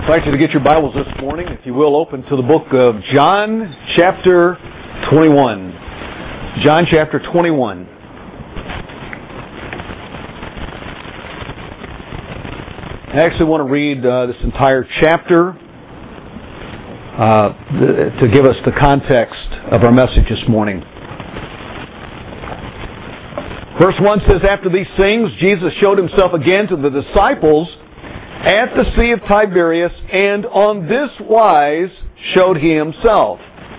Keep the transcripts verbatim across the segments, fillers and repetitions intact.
I'd like you to get your Bibles this morning, if you will, open to the book of John chapter twenty-one. John chapter twenty-one. I actually want to read uh, this entire chapter uh, th- to give us the context of our message this morning. Verse one says, "After these things, Jesus showed himself again to the disciples at the Sea of Tiberias, and on this wise showed he himself.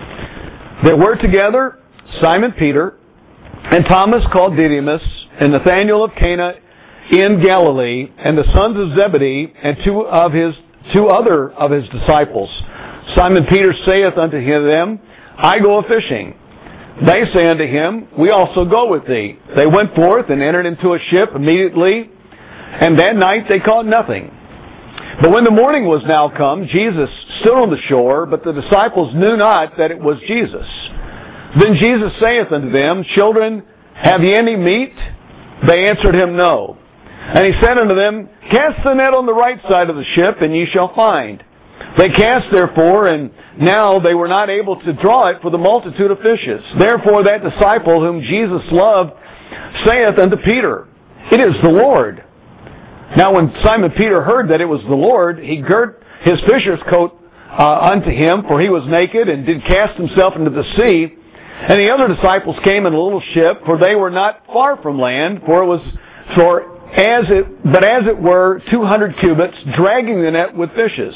There were together Simon Peter, and Thomas called Didymus, and Nathanael of Cana in Galilee, and the sons of Zebedee, and two of his two other of his disciples. Simon Peter saith unto them, I go a-fishing. They say unto him, We also go with thee. They went forth and entered into a ship immediately, and that night they caught nothing. But when the morning was now come, Jesus stood on the shore, but the disciples knew not that it was Jesus. Then Jesus saith unto them, Children, have ye any meat? They answered him, No. And he said unto them, Cast the net on the right side of the ship, and ye shall find. They cast therefore, and now they were not able to draw it for the multitude of fishes. Therefore that disciple whom Jesus loved saith unto Peter, It is the Lord. Now when Simon Peter heard that it was the Lord, he girt his fisher's coat uh, unto him, for he was naked, and did cast himself into the sea. And the other disciples came in a little ship, for they were not far from land, for it was for as it but as it were two hundred cubits, dragging the net with fishes.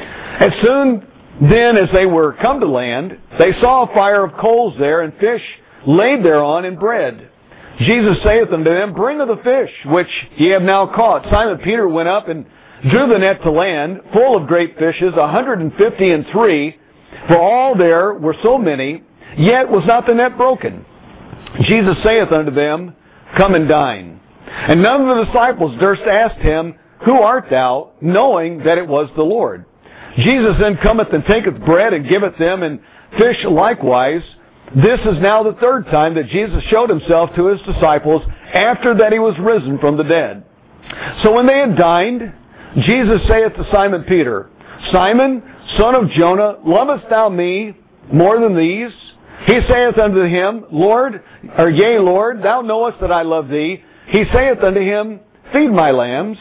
As soon then as they were come to land, they saw a fire of coals there, and fish laid thereon, and bread. Jesus saith unto them, Bring of the fish, which ye have now caught. Simon Peter went up and drew the net to land, full of great fishes, a hundred and fifty and three. For all there were so many, yet was not the net broken. Jesus saith unto them, Come and dine. And none of the disciples durst ask him, Who art thou? Knowing that it was the Lord. Jesus then cometh and taketh bread and giveth them, and fish likewise. This is now the third time that Jesus showed himself to his disciples after that he was risen from the dead. So when they had dined, Jesus saith to Simon Peter, Simon, son of Jonah, lovest thou me more than these? He saith unto him, Lord, or yea, Lord, thou knowest that I love thee. He saith unto him, Feed my lambs.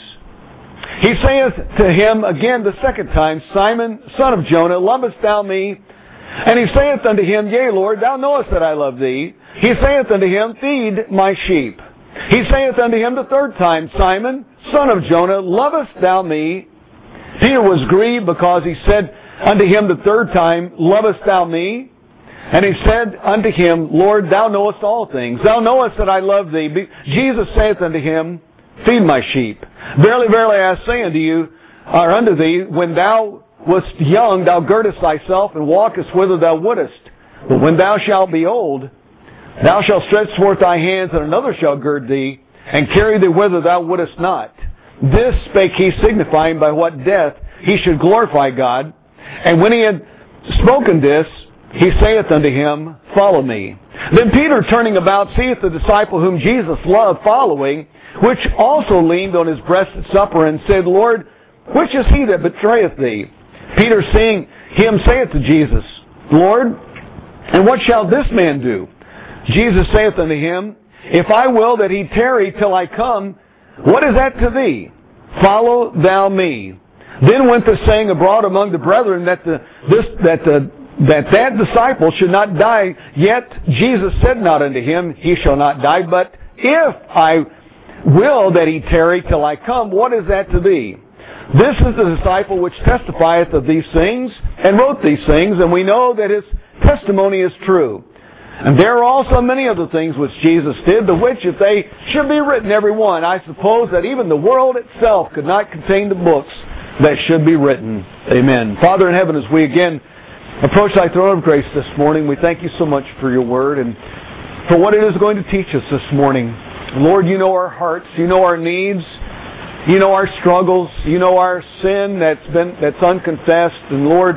He saith to him again the second time, Simon, son of Jonah, lovest thou me? And he saith unto him, Yea, Lord, thou knowest that I love thee. He saith unto him, Feed my sheep. He saith unto him the third time, Simon, son of Jonah, lovest thou me? Peter was grieved because he said unto him the third time, Lovest thou me? And he said unto him, Lord, thou knowest all things. Thou knowest that I love thee. Jesus saith unto him, Feed my sheep. Verily, verily, I say unto you, or unto thee, when thou wast young, thou girdest thyself and walkest whither thou wouldest. But when thou shalt be old, thou shalt stretch forth thy hands, and another shall gird thee, and carry thee whither thou wouldest not. This spake he, signifying by what death he should glorify God. And when he had spoken this, he saith unto him, Follow me. Then Peter, turning about, seeth the disciple whom Jesus loved following, which also leaned on his breast at supper, and said, Lord, which is he that betrayeth thee? Peter, seeing him, saith to Jesus, Lord, and what shall this man do? Jesus saith unto him, If I will that he tarry till I come, what is that to thee? Follow thou me. Then went the saying abroad among the brethren that the, this that the, that that disciple should not die. Yet Jesus said not unto him, He shall not die. But if I will that he tarry till I come, what is that to thee? This is the disciple which testifieth of these things, and wrote these things, and we know that his testimony is true. And there are also many other things which Jesus did, the which, if they should be written every one, I suppose that even the world itself could not contain the books that should be written. Amen. Father in heaven, as we again approach thy throne of grace this morning, we thank you so much for your word and for what it is going to teach us this morning. Lord, you know our hearts, you know our needs, you know our struggles, you know our sin that's been that's unconfessed, and Lord,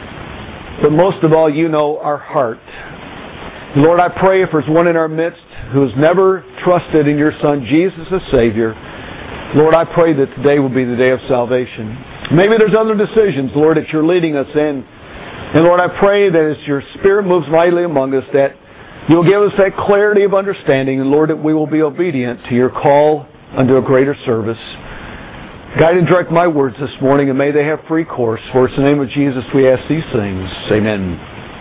but most of all, you know our heart. Lord, I pray if there's one in our midst who has never trusted in your Son Jesus as Savior, Lord, I pray that today will be the day of salvation. Maybe there's other decisions, Lord, that you're leading us in. And Lord, I pray that as your Spirit moves mightily among us, that you'll give us that clarity of understanding, and Lord, that we will be obedient to your call unto a greater service. Guide and direct my words this morning, and may they have free course. For it's in the name of Jesus we ask these things. Amen.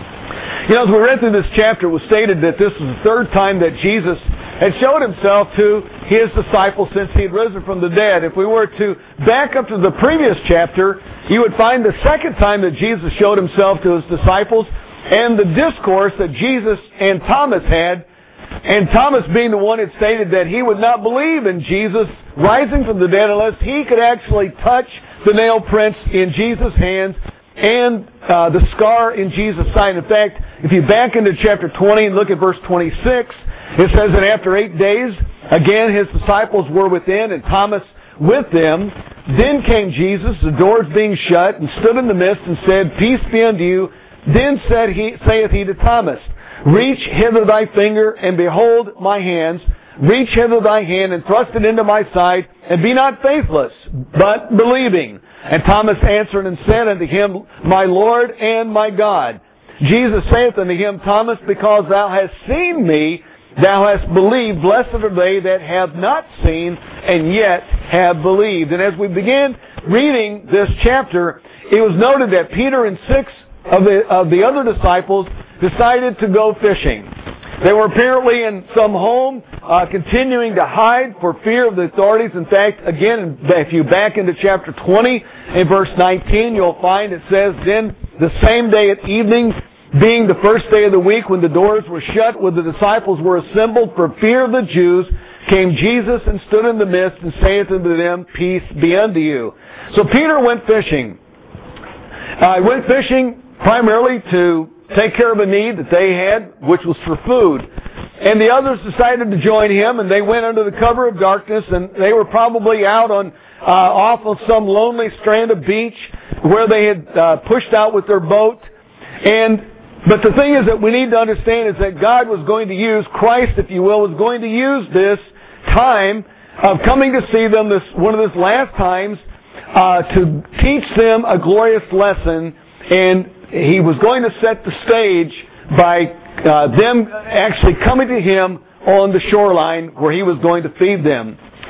You know, as we read through this chapter, it was stated that this was the third time that Jesus had showed himself to his disciples since he had risen from the dead. If we were to back up to the previous chapter, you would find the second time that Jesus showed himself to his disciples and the discourse that Jesus and Thomas had, and Thomas being the one that stated that he would not believe in Jesus rising from the dead unless he could actually touch the nail prints in Jesus' hands and uh, the scar in Jesus' side. In fact, if you back into chapter twenty and look at verse twenty-six, it says that after eight days, again his disciples were within and Thomas with them. Then came Jesus, the doors being shut, and stood in the midst and said, Peace be unto you. Then said he, saith he to Thomas, Reach hither thy finger, and behold my hands. Reach hither thy hand, and thrust it into my side, and be not faithless, but believing. And Thomas answered and said unto him, My Lord and my God. Jesus saith unto him, Thomas, because thou hast seen me, thou hast believed. Blessed are they that have not seen, and yet have believed. And as we began reading this chapter, it was noted that Peter and six of the, of the other disciples decided to go fishing. They were apparently in some home, uh, continuing to hide for fear of the authorities. In fact, again, if you back into chapter twenty, in verse nineteen, you'll find it says, Then the same day at evening, being the first day of the week, when the doors were shut, where the disciples were assembled for fear of the Jews, came Jesus and stood in the midst and saith unto them, Peace be unto you. So Peter went fishing. Uh, he went fishing primarily to take care of a need that they had, which was for food. And the others decided to join him, and they went under the cover of darkness, and they were probably out on uh, off of some lonely strand of beach where they had uh, pushed out with their boat. And but the thing is that we need to understand is that God was going to use, Christ, if you will, was going to use this time of coming to see them, this one of his last times, uh, to teach them a glorious lesson. And he was going to set the stage by uh, them actually coming to him on the shoreline where he was going to feed them.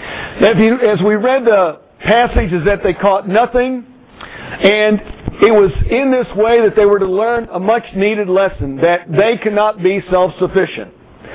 If you, as we read the passages that they caught nothing, and it was in this way that they were to learn a much needed lesson, that they cannot be self-sufficient.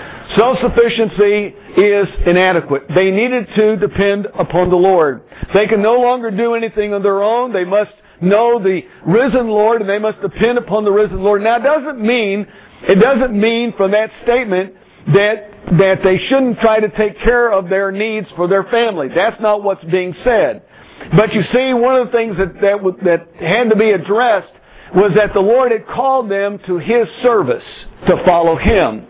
Self-sufficiency is inadequate. They needed to depend upon the Lord. They can no longer do anything on their own. They must know the risen Lord, and they must depend upon the risen Lord. Now, it doesn't mean, it doesn't mean from that statement that that they shouldn't try to take care of their needs for their family. That's not what's being said. But you see, one of the things that that, that had to be addressed was that the Lord had called them to His service to follow Him.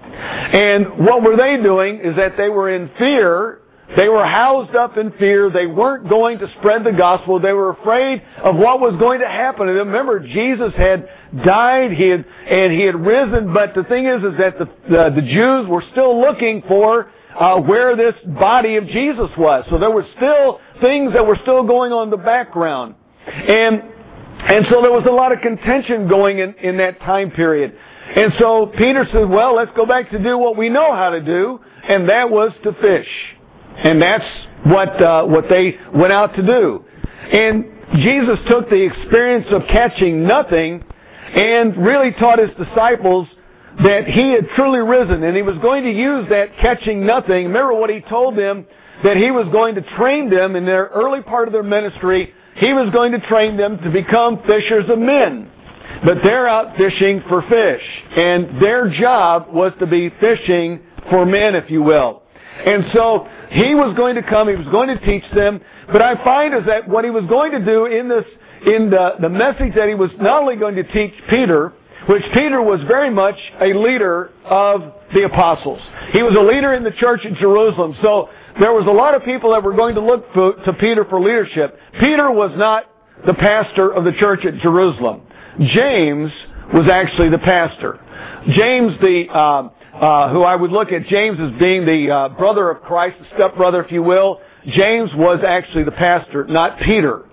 And what were they doing is that they were in fear. They were housed up in fear. They weren't going to spread the gospel. They were afraid of what was going to happen to them. Remember, Jesus had died, he had, and He had risen. But the thing is, is that the, the, the Jews were still looking for uh, where this body of Jesus was. So there were still things that were still going on in the background. And, and so there was a lot of contention going in, in that time period. And so Peter said, well, let's go back to do what we know how to do, and that was to fish. And that's what uh, what they went out to do. And Jesus took the experience of catching nothing and really taught His disciples that He had truly risen. And He was going to use that catching nothing. Remember what He told them, that He was going to train them in their early part of their ministry. He was going to train them to become fishers of men. But they're out fishing for fish. And their job was to be fishing for men, if you will. And so He was going to come, He was going to teach them, but I find is that what He was going to do in this, in the, the message that He was not only going to teach Peter, which Peter was very much a leader of the apostles. He was a leader in the church in Jerusalem, so there was a lot of people that were going to look for, to Peter for leadership. Peter was not the pastor of the church at Jerusalem. James was actually the pastor. James, the uh, uh, who I would look at James as being the uh, brother of Christ, the stepbrother, if you will. James was actually the pastor, not Peter.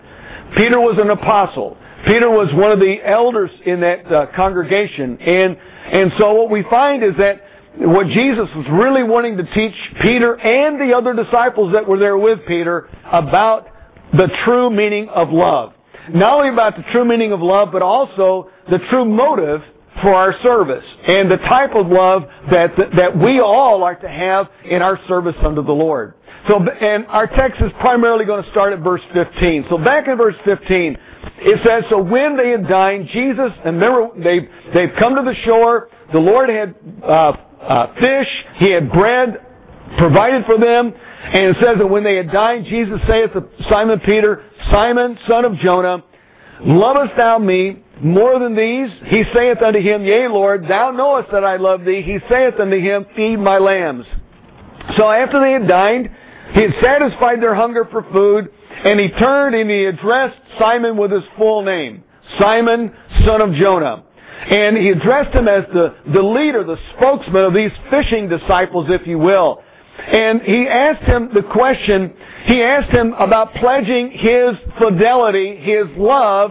Peter was an apostle. Peter was one of the elders in that uh, congregation. And, and so what we find is that what Jesus was really wanting to teach Peter and the other disciples that were there with Peter about the true meaning of love. Not only about the true meaning of love, but also the true motive for our service and the type of love that that we all are to have in our service unto the Lord. So, and our text is primarily going to start at verse fifteen. So back in verse fifteen, it says, so when they had dined, Jesus, and remember, they've, they've come to the shore, the Lord had uh, uh, fish, He had bread provided for them, and it says that when they had dined, Jesus saith to Simon Peter, Simon, son of Jonah, lovest thou me more than these? He saith unto him, Yea, Lord, thou knowest that I love thee. He saith unto him, Feed my lambs. So after they had dined, He had satisfied their hunger for food, and He turned and He addressed Simon with his full name, Simon, son of Jonah. And He addressed him as the, the leader, the spokesman of these fishing disciples, if you will. And He asked him the question, He asked him about pledging his fidelity, his love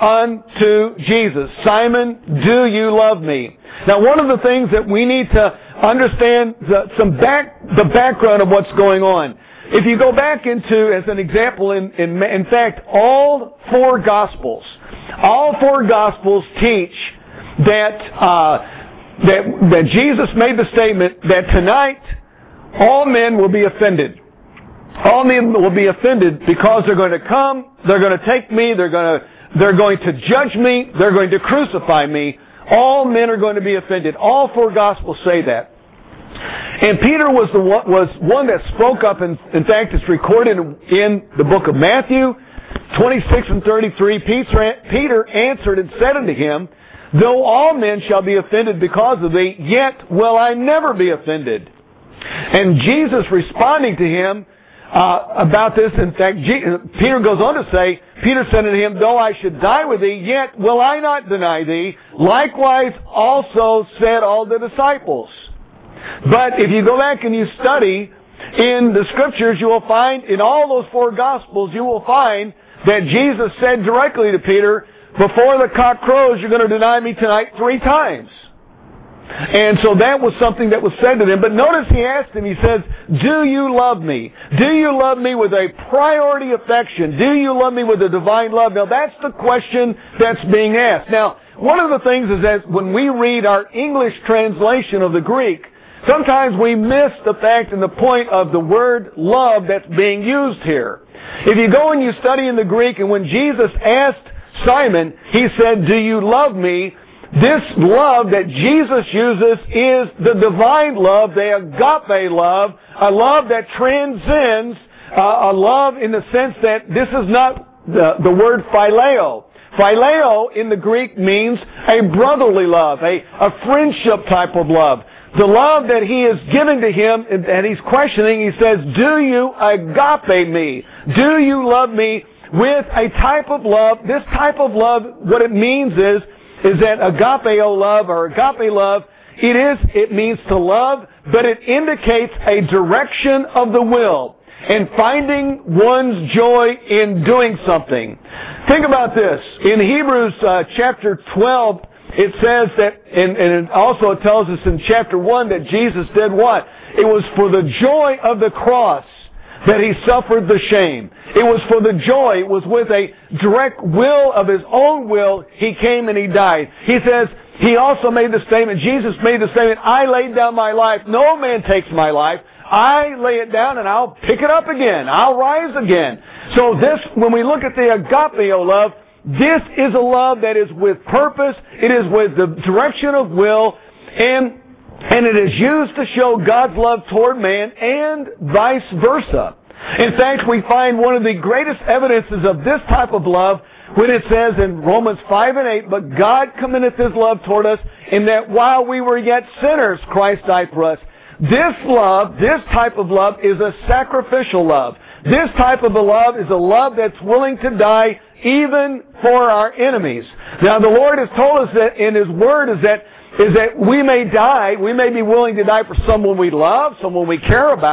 unto Jesus. Simon, do you love me? Now, one of the things that we need to understand, the, some back, the background of what's going on. If you go back into, as an example, in, in, in fact, all four Gospels, all four Gospels teach that, uh, that, that Jesus made the statement that tonight all men will be offended. All men will be offended because they're going to come, they're going to take me, they're going to, they're going to judge me, they're going to crucify me. All men are going to be offended. All four Gospels say that. And Peter was the one, was one that spoke up, and in fact it's recorded in the book of Matthew twenty-six and thirty-three. Peter answered and said unto him, Though all men shall be offended because of thee, yet will I never be offended. And Jesus responding to him uh, about this, in fact, G- Peter goes on to say, Peter said unto him, Though I should die with thee, yet will I not deny thee. Likewise also said all the disciples. But if you go back and you study in the Scriptures, you will find, in all those four Gospels, you will find that Jesus said directly to Peter, Before the cock crows, you're going to deny me tonight three times. And so that was something that was said to them. But notice He asked him, He says, Do you love me? Do you love me with a priority affection? Do you love me with a divine love? Now that's the question that's being asked. Now, one of the things is that when we read our English translation of the Greek, sometimes we miss the fact and the point of the word love that's being used here. If you go and you study in the Greek, and when Jesus asked Simon, He said, Do you love me? This love that Jesus uses is the divine love, the agape love, a love that transcends, uh, a love in the sense that this is not the, the word phileo. Phileo in the Greek means a brotherly love, a, a friendship type of love. The love that He is giving to him, and He's questioning, He says, Do you agape me? Do you love me with a type of love? This type of love, what it means is, is that agapeo love, or agape love, it is, it means to love, but it indicates a direction of the will and finding one's joy in doing something. Think about this. In Hebrews uh, chapter twelve, it says that, and, and it also tells us in chapter one that Jesus did what? It was for the joy of the cross that He suffered the shame. It was for the joy. It was with a direct will of His own will He came and He died. He says, He also made the statement, Jesus made the statement, I laid down my life. No man takes my life. I lay it down and I'll pick it up again. I'll rise again. So this, when we look at the agapeo love, this is a love that is with purpose. It is with the direction of will, and and it is used to show God's love toward man and vice versa. In fact, we find one of the greatest evidences of this type of love when it says in Romans five and eight, But God commendeth His love toward us, in that while we were yet sinners, Christ died for us. This love, this type of love, is a sacrificial love. This type of a love is a love that's willing to die even for our enemies. Now, the Lord has told us that in His Word is that is that we may die, we may be willing to die for someone we love, someone we care about,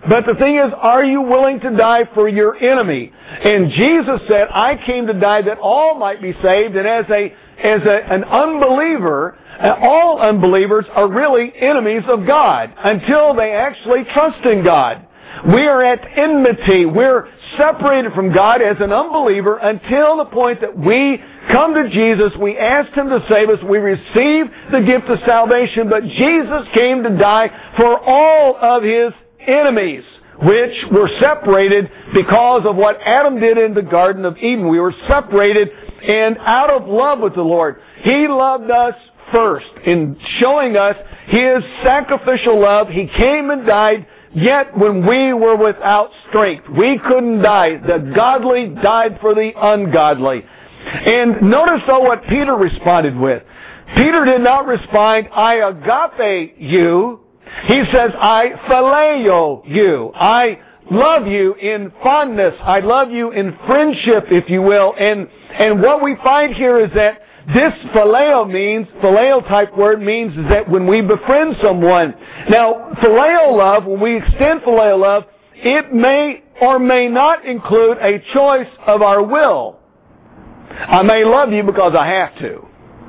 But the thing is, are you willing to die for your enemy? And Jesus said, I came to die that all might be saved. And as a as a, an unbeliever, all unbelievers are really enemies of God until they actually trust in God. We are at enmity. We're separated from God as an unbeliever until the point that we come to Jesus, we ask Him to save us, we receive the gift of salvation, but Jesus came to die for all of His enemies, which were separated because of what Adam did in the Garden of Eden. We were separated and out of love with the Lord. He loved us first in showing us His sacrificial love. He came and died, yet when we were without strength, we couldn't die. The godly died for the ungodly. And notice though what Peter responded with. Peter did not respond, I agape you. He says, I phileo you. I love you in fondness. I love you in friendship, if you will. And and what we find here is that this phileo means, phileo type word means is that when we befriend someone. Now, phileo love, when we extend phileo love, it may or may not include a choice of our will. I may love you because I have to.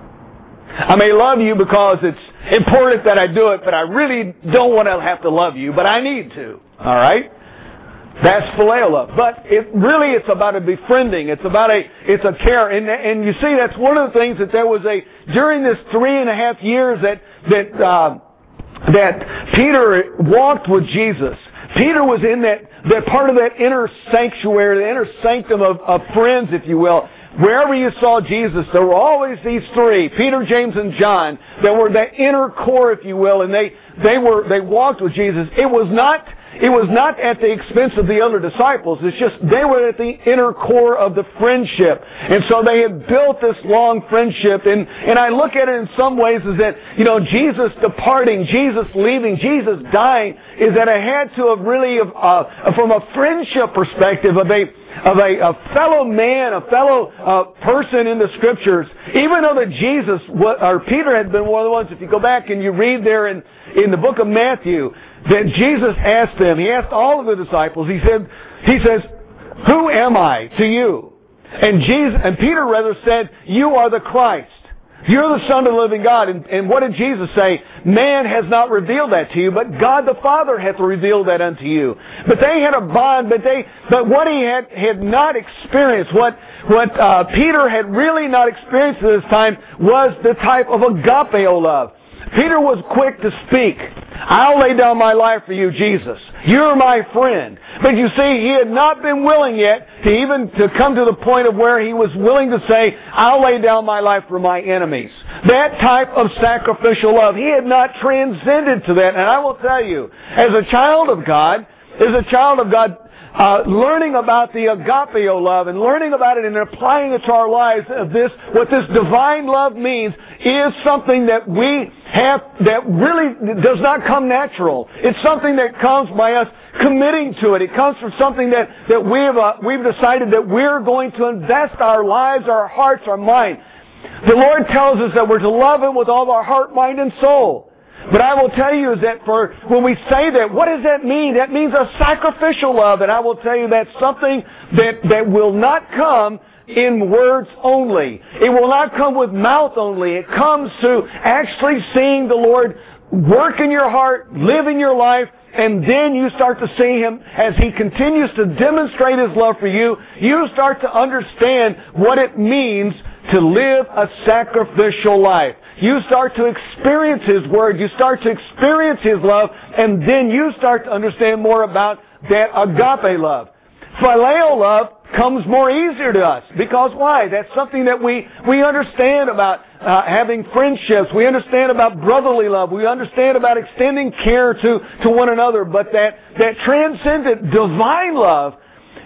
I may love you because it's important that I do it, but I really don't want to have to love you, but I need to. All right? That's phileo love. But it really, it's about a befriending. It's about a, it's a care. And, and you see, that's one of the things that there was a, during this three and a half years that, that, uh, that Peter walked with Jesus. Peter was in that, that part of that inner sanctuary, the inner sanctum of, of friends, if you will. Wherever you saw Jesus, there were always these three, Peter, James, and John, that were that inner core, if you will, and they, they were, they walked with Jesus. It was not, it was not at the expense of the other disciples. It's just, they were at the inner core of the friendship. And so they had built this long friendship. And, and I look at it in some ways as that, you know, Jesus departing, Jesus leaving, Jesus dying, is that I had to have really, uh, from a friendship perspective of a, of a, a fellow man, a fellow uh, person in the Scriptures, even though that Jesus, or Peter had been one of the ones, if you go back and you read there in, in the book of Matthew, that Jesus asked them, He asked all of the disciples, He said, He says, who am I to you? And Jesus, and Peter rather said, you are the Christ. You're the Son of the living God. And, and what did Jesus say? Man has not revealed that to you, but God the Father hath revealed that unto you. But they had a bond, but they, but what he had, had not experienced, what, what, uh, Peter had really not experienced at this time was the type of agapeo love. Peter was quick to speak. I'll lay down my life for you, Jesus. You're my friend. But you see, he had not been willing yet to even to come to the point of where he was willing to say, I'll lay down my life for my enemies. That type of sacrificial love. He had not transcended to that. And I will tell you, as a child of God, as a child of God, Uh, learning about the agapeo love and learning about it and applying it to our lives, of this, what this divine love means is something that we have, that really does not come natural. It's something that comes by us committing to it. It comes from something that, that we've, uh, we've decided that we're going to invest our lives, our hearts, our mind. The Lord tells us that we're to love Him with all our heart, mind, and soul. But I will tell you is that for when we say that, what does that mean? That means a sacrificial love. And I will tell you that's something that, that will not come in words only. It will not come with mouth only. It comes through actually seeing the Lord work in your heart, live in your life, and then you start to see Him as He continues to demonstrate His love for you. You start to understand what it means to live a sacrificial life. You start to experience His Word. You start to experience His love. And then you start to understand more about that agape love. Phileo love comes more easier to us. Because why? That's something that we, we understand about uh, having friendships. We understand about brotherly love. We understand about extending care to, to one another. But that, that transcendent divine love,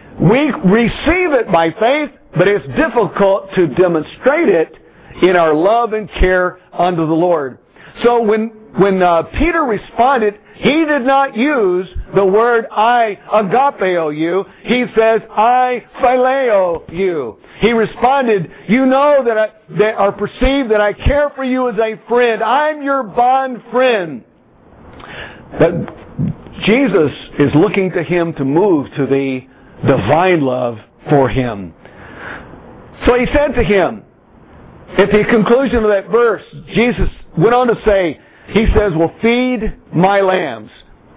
we receive it by faith, but it's difficult to demonstrate it in our love and care unto the Lord. So when when uh, Peter responded, he did not use the word I agapeo you. He says I phileo you. He responded, you know that I that are perceived that I care for you as a friend. I'm your bond friend. But Jesus is looking to him to move to the divine love for him. So he said to him, at the conclusion of that verse, Jesus went on to say, he says, well, feed my lambs.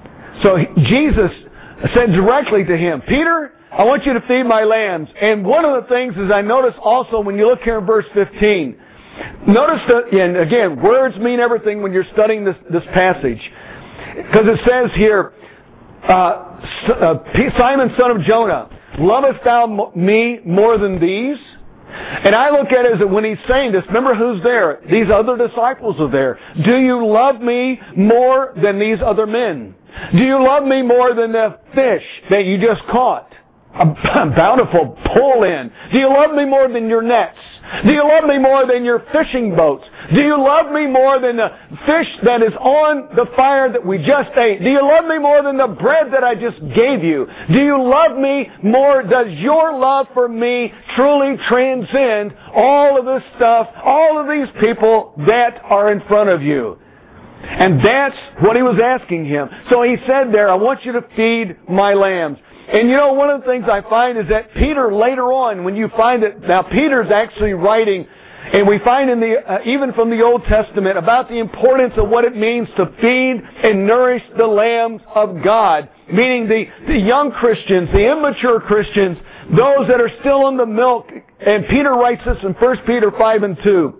So Jesus said directly to him, Peter, I want you to feed my lambs. And one of the things is I notice also when you look here in verse fifteen, notice that, and again, words mean everything when you're studying this, this passage. Because it says here, uh, uh, Simon, son of Jonah, lovest thou me more than these? And I look at it as that when he's saying this, remember who's there? These other disciples are there. Do you love me more than these other men? Do you love me more than the fish that you just caught? A bountiful pull in. Do you love me more than your nets? Do you love me more than your fishing boats? Do you love me more than the fish that is on the fire that we just ate? Do you love me more than the bread that I just gave you? Do you love me more? Does your love for me truly transcend all of this stuff, all of these people that are in front of you? And that's what he was asking him. So he said there, I want you to feed my lambs. And you know, one of the things I find is that Peter later on, when you find it, now Peter's actually writing, and we find in the, uh, even from the Old Testament, about the importance of what it means to feed and nourish the lambs of God. Meaning the, the young Christians, the immature Christians, those that are still on the milk. And Peter writes this in First Peter five and two.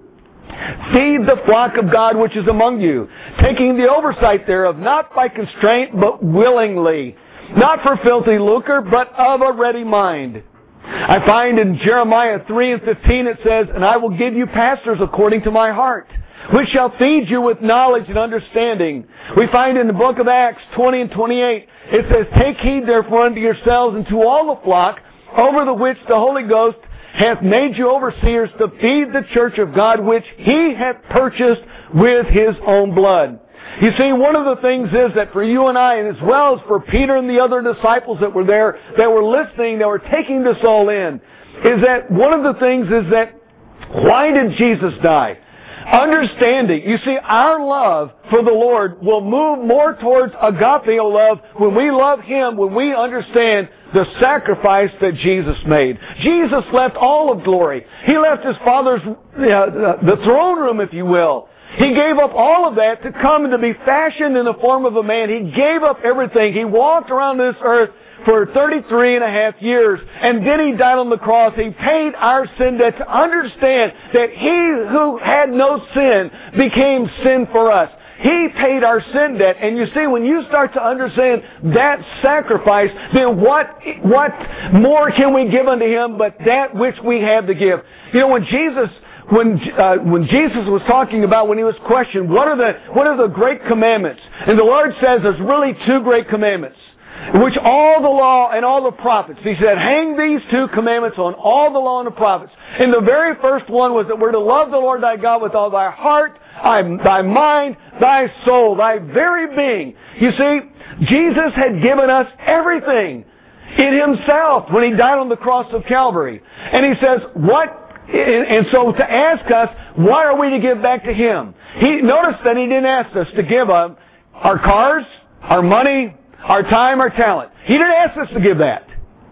Feed the flock of God which is among you, taking the oversight thereof, not by constraint, but willingly. Not for filthy lucre, but of a ready mind. I find in Jeremiah three and fifteen it says, and I will give you pastors according to my heart, which shall feed you with knowledge and understanding. We find in the book of Acts twenty and twenty-eight, it says, take heed therefore unto yourselves and to all the flock, over the which the Holy Ghost hath made you overseers to feed the church of God, which he hath purchased with his own blood. You see, one of the things is that for you and I, and as well as for Peter and the other disciples that were there, that were listening, that were taking this all in, is that one of the things is that, why did Jesus die? Understanding. You see, our love for the Lord will move more towards agapeo love when we love Him, when we understand the sacrifice that Jesus made. Jesus left all of glory. He left His Father's, uh, the throne room, if you will. He gave up all of that to come and to be fashioned in the form of a man. He gave up everything. He walked around this earth for thirty-three and a half years, and then He died on the cross. He paid our sin debt to understand that He who had no sin became sin for us. He paid our sin debt. And you see, when you start to understand that sacrifice, then what, what more can we give unto Him but that which we have to give? You know, when Jesus... When uh, when Jesus was talking about, when He was questioned, what are the what are the great commandments? And the Lord says there's really two great commandments, which all the law and all the prophets. He said, hang these two commandments on all the law and the prophets. And the very first one was that we're to love the Lord thy God with all thy heart, thy mind, thy soul, thy very being. You see, Jesus had given us everything in Himself when He died on the cross of Calvary. And He says, what? And so to ask us, what are we to give back to Him? He notice that He didn't ask us to give up our cars, our money, our time, our talent. He didn't ask us to give that.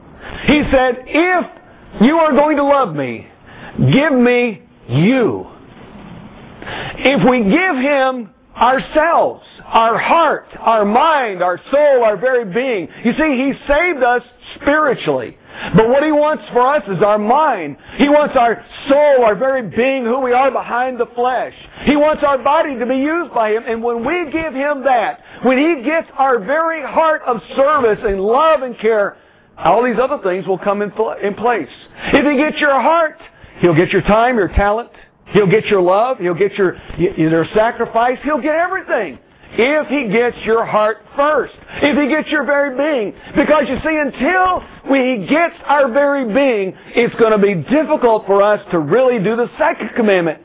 He said, if you are going to love me, give me you. If we give Him ourselves, our heart, our mind, our soul, our very being. You see, He saved us spiritually. But what He wants for us is our mind. He wants our soul, our very being, who we are behind the flesh. He wants our body to be used by Him. And when we give Him that, when He gets our very heart of service and love and care, all these other things will come in, in place. If He gets your heart, He'll get your time, your talent. He'll get your love. He'll get your, your sacrifice. He'll get everything. If He gets your heart first. If He gets your very being. Because you see, until He gets our very being, it's going to be difficult for us to really do the second commandment.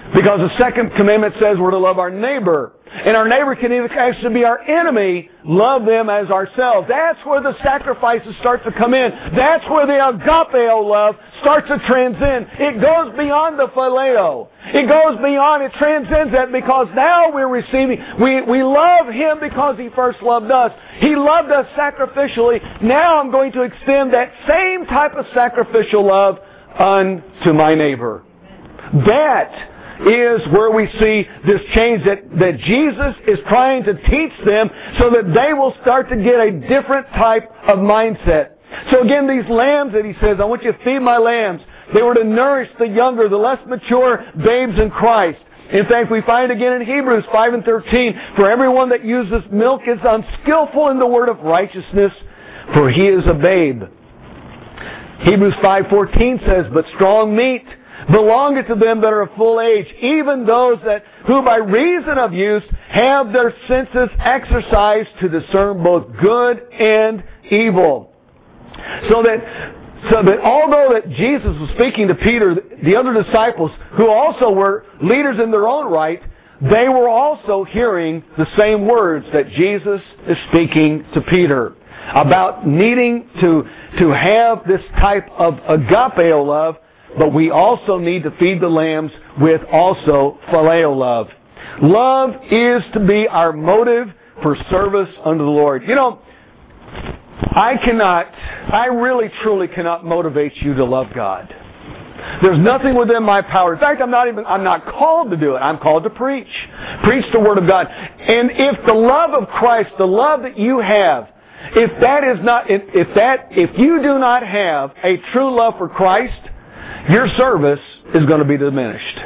Because the second commandment says we're to love our neighbor. And our neighbor can even actually be our enemy. Love them as ourselves. That's where the sacrifices start to come in. That's where the agapeo love starts to transcend. It goes beyond the phileo. It goes beyond, it transcends that, because now we're receiving, we, we love Him because He first loved us. He loved us sacrificially. Now I'm going to extend that same type of sacrificial love unto my neighbor. That is where we see this change that, that Jesus is trying to teach them so that they will start to get a different type of mindset. So again, these lambs that He says, I want you to feed my lambs. They were to nourish the younger, the less mature babes in Christ. In fact, we find again in Hebrews five and thirteen, for everyone that uses milk is unskillful in the word of righteousness, for he is a babe. Hebrews five fourteen says, but strong meat belongeth to them that are of full age, even those that who by reason of use have their senses exercised to discern both good and evil. So that so that although that Jesus was speaking to Peter, the other disciples, who also were leaders in their own right, they were also hearing the same words that Jesus is speaking to Peter about needing to, to have this type of agapeo love. But we also need to feed the lambs with also phileo love. Love is to be our motive for service unto the Lord. You know, I cannot, I really truly cannot motivate you to love God. There's nothing within my power. In fact, I'm not even, I'm not called to do it. I'm called to preach. Preach the Word of God. And if the love of Christ, the love that you have, if that is not, if, if that, if you do not have a true love for Christ, your service is going to be diminished.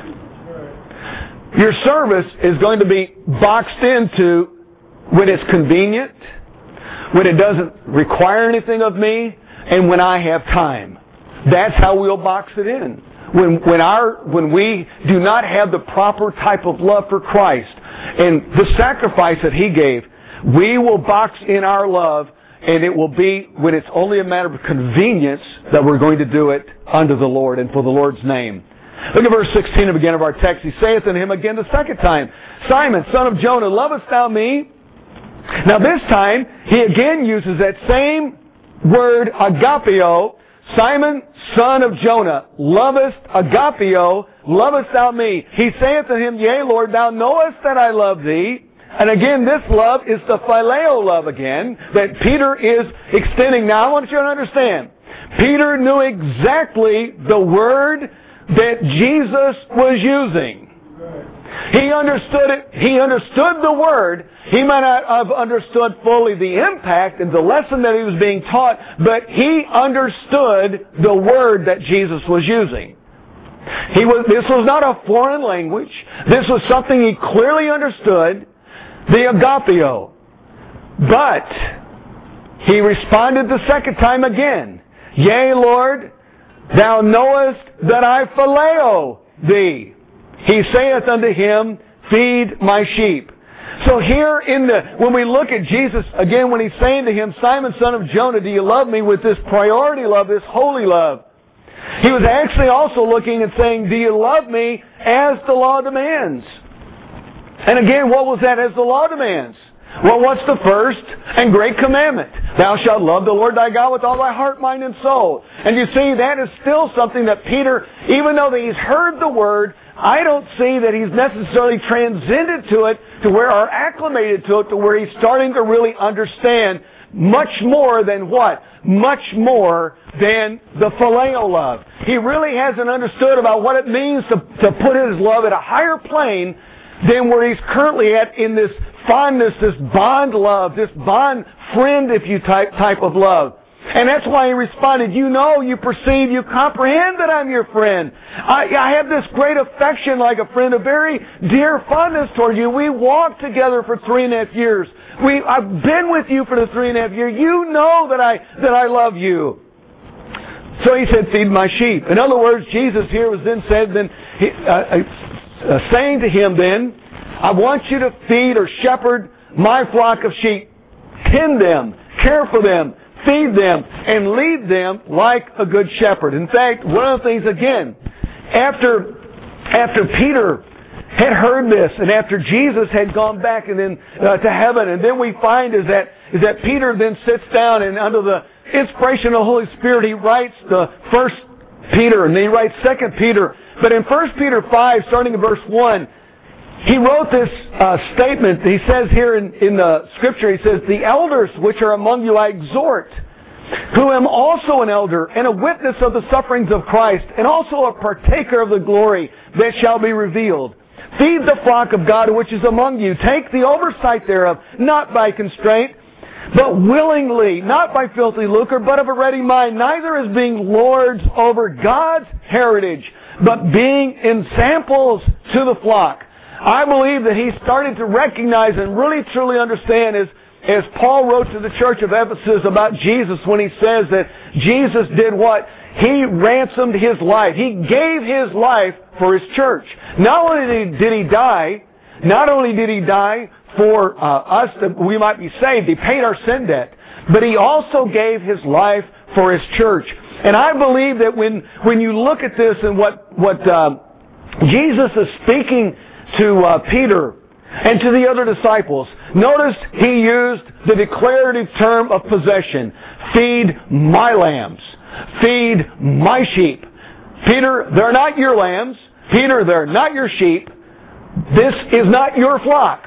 Your service is going to be boxed into when it's convenient, when it doesn't require anything of me, and when I have time. That's how we'll box it in. When, when our, when we do not have the proper type of love for Christ and the sacrifice that He gave, we will box in our love, and it will be when it's only a matter of convenience that we're going to do it unto the Lord and for the Lord's name. Look at verse sixteen again of our text. He saith unto him again the second time, Simon, son of Jonah, lovest thou me? Now this time, he again uses that same word, agapeo. Simon, son of Jonah, lovest, agapeo, lovest thou me? He saith to him, Yea, Lord, thou knowest that I love thee. And again, this love is the phileo love again that Peter is extending. Now, I want you to understand, Peter knew exactly the word that Jesus was using. He understood it. He understood the word. He might not have understood fully the impact and the lesson that he was being taught, but he understood the word that Jesus was using. He was, this was not a foreign language. This was something he clearly understood, the agapeo. But he responded the second time again, Yea, Lord, thou knowest that I phileo thee. He saith unto him, Feed my sheep. So here in the, when we look at Jesus, again, when He's saying to him, Simon, son of Jonah, do you love me, with this priority love, this holy love? He was actually also looking and saying, do you love me as the law demands? And again, what was that as the law demands? Well, what's the first and great commandment? Thou shalt love the Lord thy God with all thy heart, mind, and soul. And you see, that is still something that Peter, even though he's heard the word, I don't see that he's necessarily transcended to it to where, or acclimated to it to where he's starting to really understand much more than what? Much more than the phileo love. He really hasn't understood about what it means to, to put his love at a higher plane than where he's currently at in this fondness, this bond love, this bond friend, if you type, type of love. And that's why he responded, you know, you perceive, you comprehend that I'm your friend. I, I have this great affection like a friend, a very dear fondness toward you. We walked together for three and a half years. We, I've been with you for the three and a half years. You know that I, that I love you. So he said, feed my sheep. In other words, Jesus here was then said, then, he, uh, uh, saying to him then, I want you to feed or shepherd my flock of sheep. Tend them, care for them, feed them, and lead them like a good shepherd. In fact, one of the things, again, after after Peter had heard this, and after Jesus had gone back and then uh, to heaven, and then we find is that is that Peter then sits down, and under the inspiration of the Holy Spirit, he writes the First Peter, and then he writes Second Peter. But in First Peter five, starting in verse one, he wrote this uh, statement. He says here in, in the Scripture, he says, "The elders which are among you I exhort, who am also an elder and a witness of the sufferings of Christ, and also a partaker of the glory that shall be revealed. Feed the flock of God which is among you. Take the oversight thereof, not by constraint, but willingly, not by filthy lucre, but of a ready mind, neither as being lords over God's heritage, but being ensamples to the flock." I believe that he started to recognize and really truly understand, as, as Paul wrote to the church of Ephesus about Jesus, when he says that Jesus did what? He ransomed his life. He gave his life for his church. Not only did he die, not only did he die for uh, us that we might be saved, he paid our sin debt, but he also gave his life for his church. And I believe that when, when you look at this and what, what uh, Jesus is speaking to uh, Peter and to the other disciples, notice he used the declarative term of possession. Feed my lambs. Feed my sheep. Peter, they're not your lambs. Peter, they're not your sheep. This is not your flock.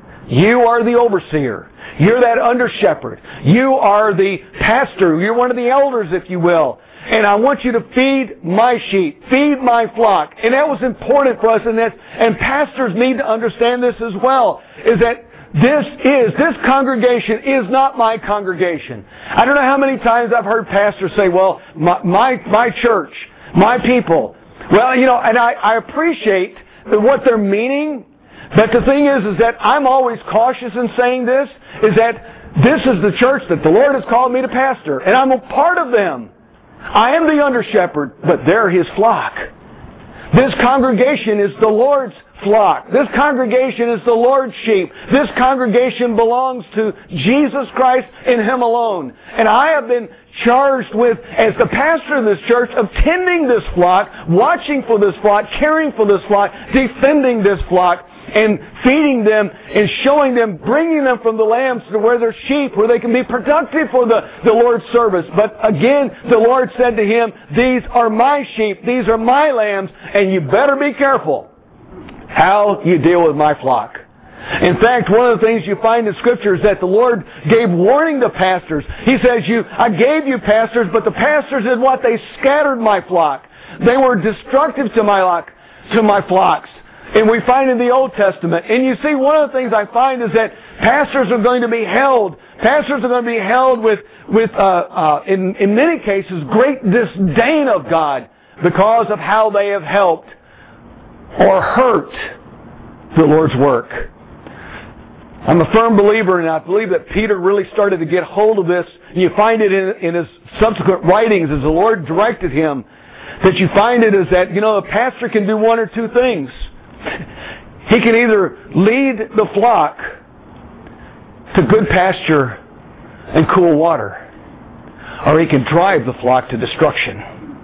You are the overseer. You're that under shepherd. You are the pastor. You're one of the elders, if you will. And I want you to feed my sheep. Feed my flock. And that was important for us. And, that, and pastors need to understand this as well. Is that this is, this congregation is not my congregation. I don't know how many times I've heard pastors say, well, my, my, my church, my people. Well, you know, and I, I appreciate what they're meaning. But the thing is, is that I'm always cautious in saying this, is that this is the church that the Lord has called me to pastor. And I'm a part of them. I am the under shepherd, but they're his flock. This congregation is the Lord's flock. This congregation is the Lord's sheep. This congregation belongs to Jesus Christ and him alone. And I have been charged with, as the pastor of this church, of tending this flock, watching for this flock, caring for this flock, defending this flock, and feeding them and showing them, bringing them from the lambs to where they're sheep, where they can be productive for the, the Lord's service. But again, the Lord said to him, these are my sheep, these are my lambs, and you better be careful how you deal with my flock. In fact, one of the things you find in Scripture is that the Lord gave warning to pastors. He says, "You, I gave you pastors, but the pastors did what? They scattered my flock. They were destructive to my flock, to my flocks." And we find in the Old Testament. And you see, one of the things I find is that pastors are going to be held. Pastors are going to be held with, with uh, uh, in, in many cases, great disdain of God because of how they have helped or hurt the Lord's work. I'm a firm believer, and I believe that Peter really started to get hold of this. And you find it in, in his subsequent writings as the Lord directed him. That you find it is that, you know, a pastor can do one or two things. He can either lead the flock to good pasture and cool water, or he can drive the flock to destruction.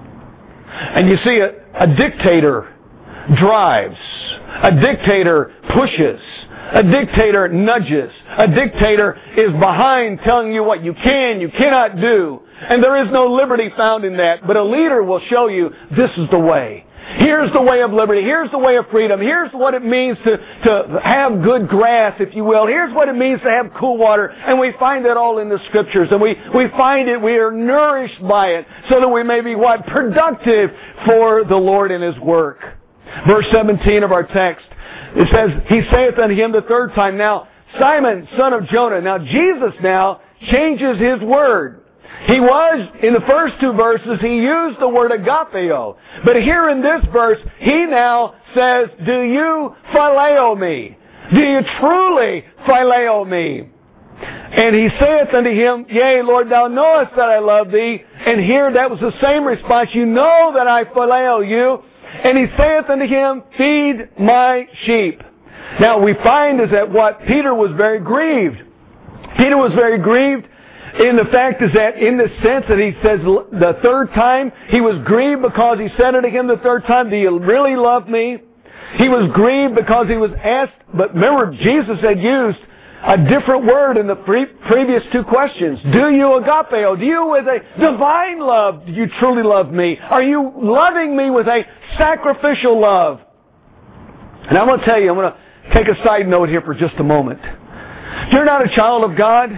And you see, a, a dictator drives. A dictator pushes. A dictator nudges. A dictator is behind telling you what you can, you cannot do. And there is no liberty found in that. But a leader will show you this is the way. Here's the way of liberty. Here's the way of freedom. Here's what it means to, to have good grass, if you will. Here's what it means to have cool water. And we find that all in the Scriptures. And we, we find it, we are nourished by it, so that we may be what? Productive for the Lord in His work. Verse seventeen of our text, it says, "He saith unto him the third time, Now, Simon, son of Jonah." Now, Jesus now changes His word. He was, in the first two verses, he used the word agapeo. But here in this verse, he now says, "Do you phileo me? Do you truly phileo me?" And he saith unto him, "Yea, Lord, thou knowest that I love thee." And here that was the same response. "You know that I phileo you." And he saith unto him, "Feed my sheep." Now we find is that what Peter was very grieved. Peter was very grieved in the fact is that in the sense that he says the third time, he was grieved because he said unto him the third time, "Do you really love me?" he was grieved because he was asked, but remember, Jesus had used a different word in the pre- previous two questions. Do you agapeo? Do you with a divine love, do you truly love me? Are you loving me with a sacrificial love? And I'm going to tell you, I'm going to take a side note here for just a moment. If you're not a child of God,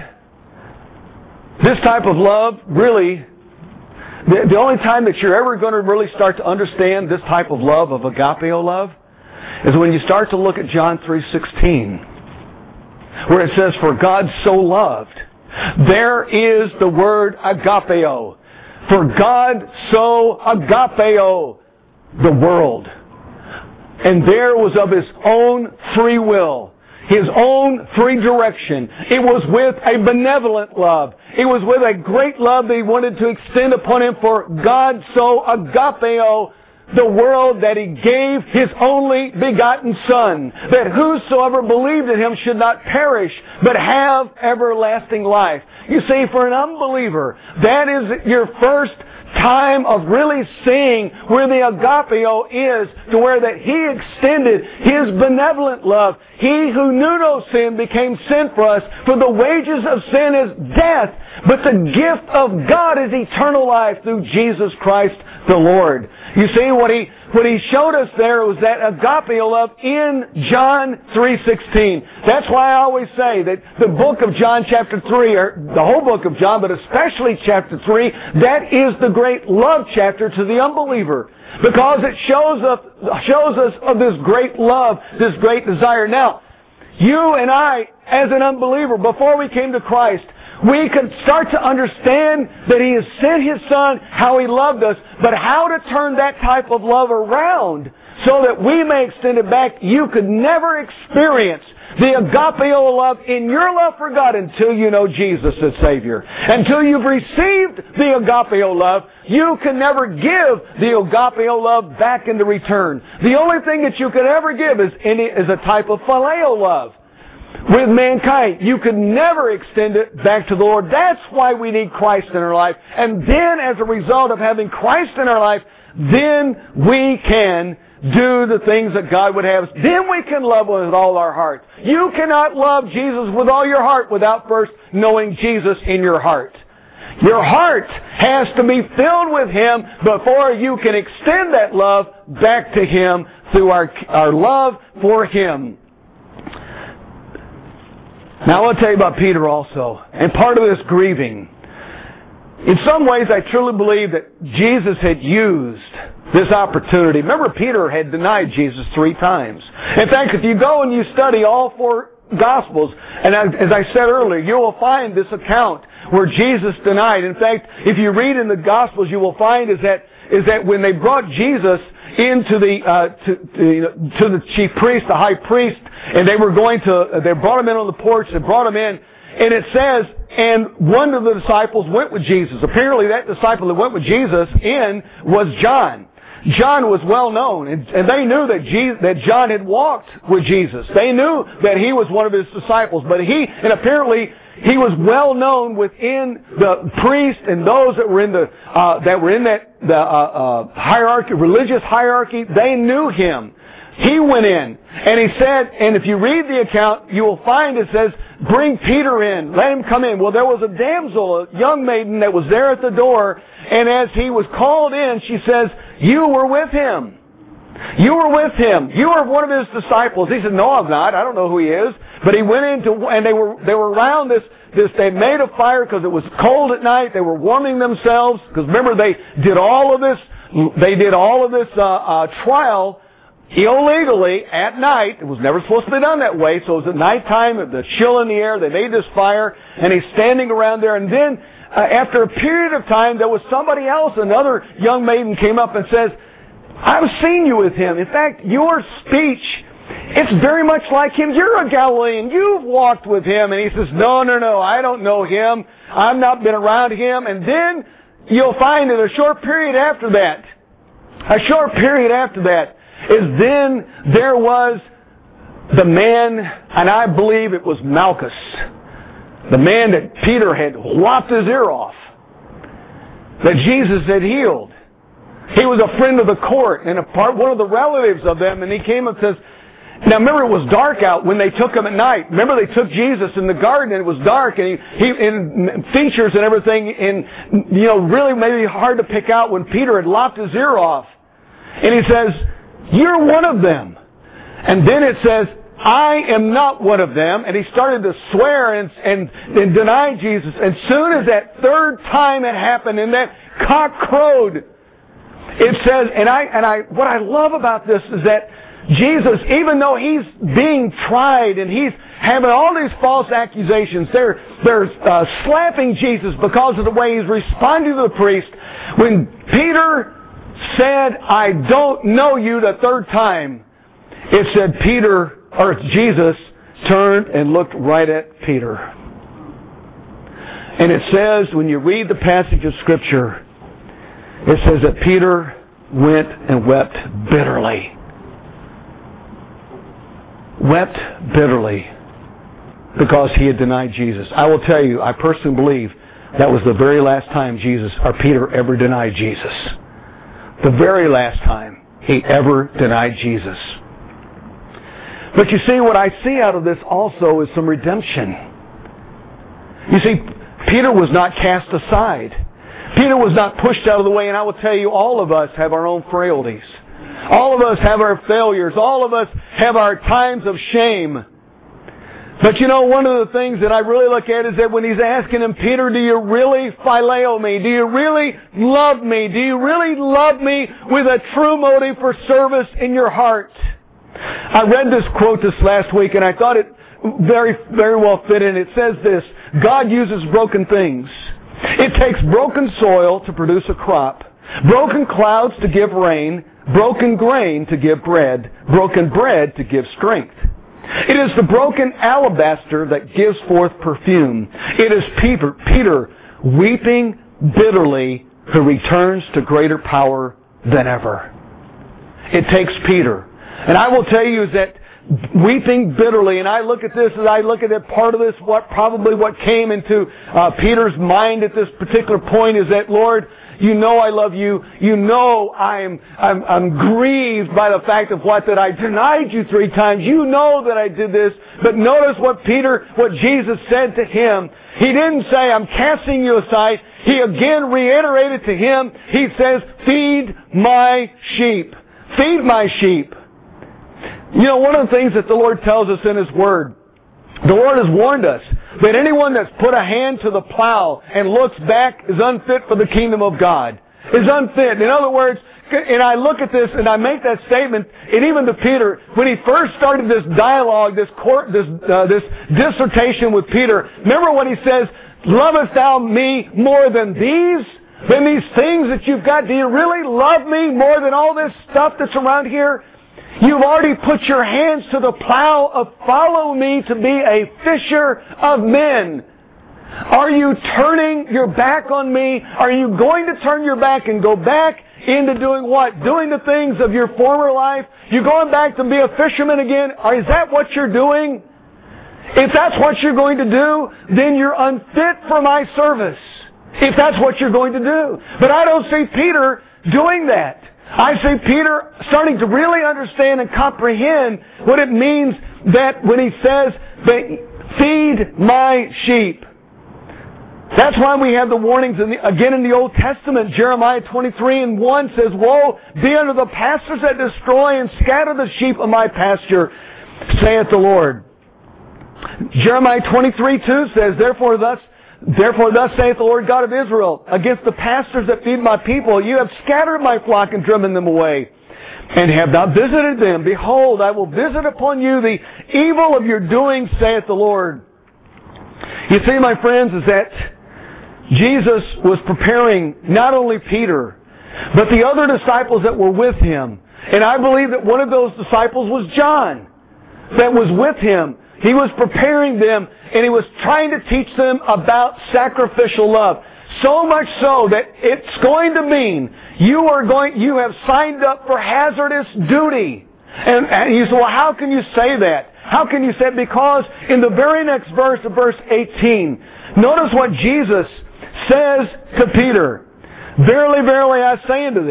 this type of love, really, the, the only time that you're ever going to really start to understand this type of love, of agapeo love, is when you start to look at John three sixteen, where it says, for God so loved. There is the word agapeo. For God so agapeo the world. And there was of His own free will, His own free direction. It was with a benevolent love. It was with a great love that He wanted to extend upon Him. For God so agapeo the world that He gave His only begotten Son, that whosoever believed in Him should not perish, but have everlasting life. You see, for an unbeliever, that is your first time of really seeing where the agapeo is, to where that He extended His benevolent love. He who knew no sin became sin for us, for the wages of sin is death, but the gift of God is eternal life through Jesus Christ the Lord. You see, what he what he showed us there was that agapeo love in John three sixteen. That's why I always say that the book of John chapter three, or the whole book of John, but especially chapter three, that is the great love chapter to the unbeliever. Because it shows us, shows us of this great love, this great desire. Now, you and I, as an unbeliever, before we came to Christ, we could start to understand that He has sent His Son, how He loved us, but how to turn that type of love around so that we may extend it back. You could never experience the agapeo love in your love for God until you know Jesus as Savior. Until you've received the agapeo love, you can never give the agapeo love back in the return. The only thing that you could ever give is, any, is a type of phileo love with mankind. You could never extend it back to the Lord. That's why we need Christ in our life. And then, as a result of having Christ in our life, then we can do the things that God would have us. Then we can love with all our heart. You cannot love Jesus with all your heart without first knowing Jesus in your heart. Your heart has to be filled with Him before you can extend that love back to Him through our, our love for Him. Now I want to tell you about Peter also. And part of this grieving. In some ways I truly believe that Jesus had used this opportunity. Remember, Peter had denied Jesus three times. In fact, if you go and you study all four Gospels, and as I said earlier, you will find this account where Jesus denied. In fact, if you read in the Gospels, you will find is that is that when they brought Jesus into the uh, to, to to the chief priest, the high priest, and they were going to, they brought him in on the porch, they brought him in, and it says, and one of the disciples went with Jesus. Apparently, that disciple that went with Jesus in was John. John was well known, and, and they knew that Jesus, that John had walked with Jesus. They knew that he was one of his disciples, but he, and apparently he was well known within the priest and those that were in the uh, that were in that the uh, uh, hierarchy, religious hierarchy. They knew him. He went in, and he said, and if you read the account, you will find it says, bring Peter in, let him come in. Well, there was a damsel, a young maiden that was there at the door, and as he was called in, she says, you were with him. You were with him. You were one of his disciples. He said, no, I'm not. I don't know who he is. But he went into, and they were, they were around this, this, they made a fire because it was cold at night. They were warming themselves, because remember, they did all of this, they did all of this, uh, uh, trial illegally at night. It was never supposed to be done that way. So it was at nighttime, the chill in the air. They made this fire, and he's standing around there. And then, uh, after a period of time, there was somebody else, another young maiden came up and says, I've seen you with him. In fact, your speech, it's very much like him. You're a Galilean. You've walked with him. And he says, no, no, no, I don't know him. I've not been around him. And then you'll find that a short period after that, a short period after that, is then there was the man, and I believe it was Malchus, the man that Peter had lopped his ear off, that Jesus had healed. He was a friend of the court and a part, one of the relatives of them. And he came and says, now remember it was dark out when they took him at night. Remember they took Jesus in the garden and it was dark and he, he in features and everything and, you know, really maybe hard to pick out when Peter had lopped his ear off. And he says, you're one of them. And then it says, I am not one of them. And he started to swear and, and, and deny Jesus. And soon as that third time it happened and that cock crowed, it says, and I, and I, what I love about this is that Jesus, even though He's being tried and He's having all these false accusations, they're, they're uh, slapping Jesus because of the way He's responding to the priest. When Peter said, I don't know you the third time, it said Peter, or Jesus, turned and looked right at Peter. And it says, when you read the passage of Scripture, it says that Peter went and wept bitterly. Wept bitterly because he had denied Jesus. I will tell you, I personally believe that was the very last time Jesus, or Peter, ever denied Jesus. The very last time he ever denied Jesus. But you see, what I see out of this also is some redemption. You see, Peter was not cast aside. Peter was not pushed out of the way, and I will tell you, all of us have our own frailties. All of us have our failures. All of us have our times of shame. But you know, one of the things that I really look at is that when he's asking him, Peter, do you really phileo me? Do you really love me? Do you really love me with a true motive for service in your heart? I read this quote this last week and I thought it very, very well fit in. It says this, God uses broken things. It takes broken soil to produce a crop, broken clouds to give rain, broken grain to give bread, broken bread to give strength. It is the broken alabaster that gives forth perfume. It is Peter, Peter weeping bitterly who returns to greater power than ever. It takes Peter. And I will tell you is that weeping bitterly, and I look at this, as I look at it, part of this, what probably what came into uh, Peter's mind at this particular point is that, Lord, you know I love you. You know I'm, I'm, I'm grieved by the fact of what, that I denied you three times. You know that I did this. But notice what Peter, what Jesus said to him. He didn't say, I'm casting you aside. He again reiterated to him, he says, feed my sheep. Feed my sheep. You know, one of the things that the Lord tells us in His Word, the Lord has warned us that anyone that's put a hand to the plow and looks back is unfit for the kingdom of God. Is unfit. In other words, and I look at this and I make that statement, and even to Peter, when he first started this dialogue, this court, this uh, this dissertation with Peter, remember what he says, lovest thou me more than these? Than these things that you've got? Do you really love me more than all this stuff that's around here? You've already put your hands to the plow of follow me to be a fisher of men. Are you turning your back on me? Are you going to turn your back and go back into doing what? Doing the things of your former life? You going back to be a fisherman again? Or is that what you're doing? If that's what you're going to do, then you're unfit for my service. If that's what you're going to do. But I don't see Peter doing that. I see Peter starting to really understand and comprehend what it means that when he says, feed my sheep. That's why we have the warnings in the, again in the Old Testament. Jeremiah twenty-three and one says, woe be unto the pastors that destroy and scatter the sheep of my pasture, saith the Lord. Jeremiah twenty-three two says, Therefore thus Therefore thus saith the Lord God of Israel, against the pastors that feed my people, you have scattered my flock and driven them away, and have not visited them. Behold, I will visit upon you the evil of your doing, saith the Lord. You see, my friends, is that Jesus was preparing not only Peter, but the other disciples that were with him. And I believe that one of those disciples was John, that was with him. He was preparing them, and he was trying to teach them about sacrificial love. So much so that it's going to mean you are going, you have signed up for hazardous duty. And, and you say, well, how can you say that? How can you say it? Because in the very next verse, of verse eighteen, notice what Jesus says to Peter. Verily, verily, I say unto thee,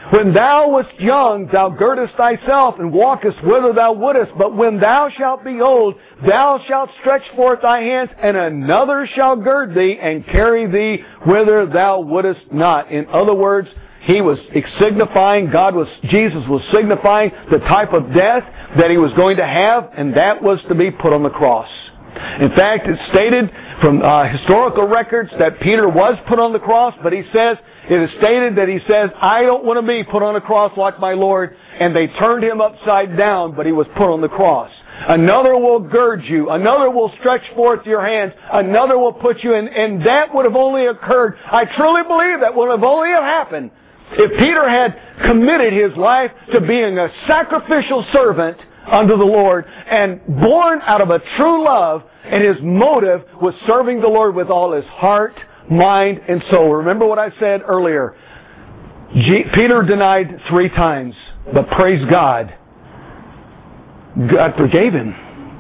When thou wast young, thou girdest thyself and walkest whither thou wouldest. But when thou shalt be old, thou shalt stretch forth thy hands, and another shall gird thee and carry thee whither thou wouldest not. In other words, He was signifying, God was, Jesus was signifying the type of death that He was going to have, and that was to be put on the cross. In fact, it's stated from uh, historical records that Peter was put on the cross, but he says, it is stated that he says, I don't want to be put on a cross like my Lord, and they turned Him upside down, but He was put on the cross. Another will gird you. Another will stretch forth your hands. Another will put you in, and that would have only occurred. I truly believe that would have only have happened if Peter had committed his life to being a sacrificial servant unto the Lord and born out of a true love, and his motive was serving the Lord with all his heart, mind, and soul. Remember what I said earlier. G- Peter denied three times, but praise God, God forgave him.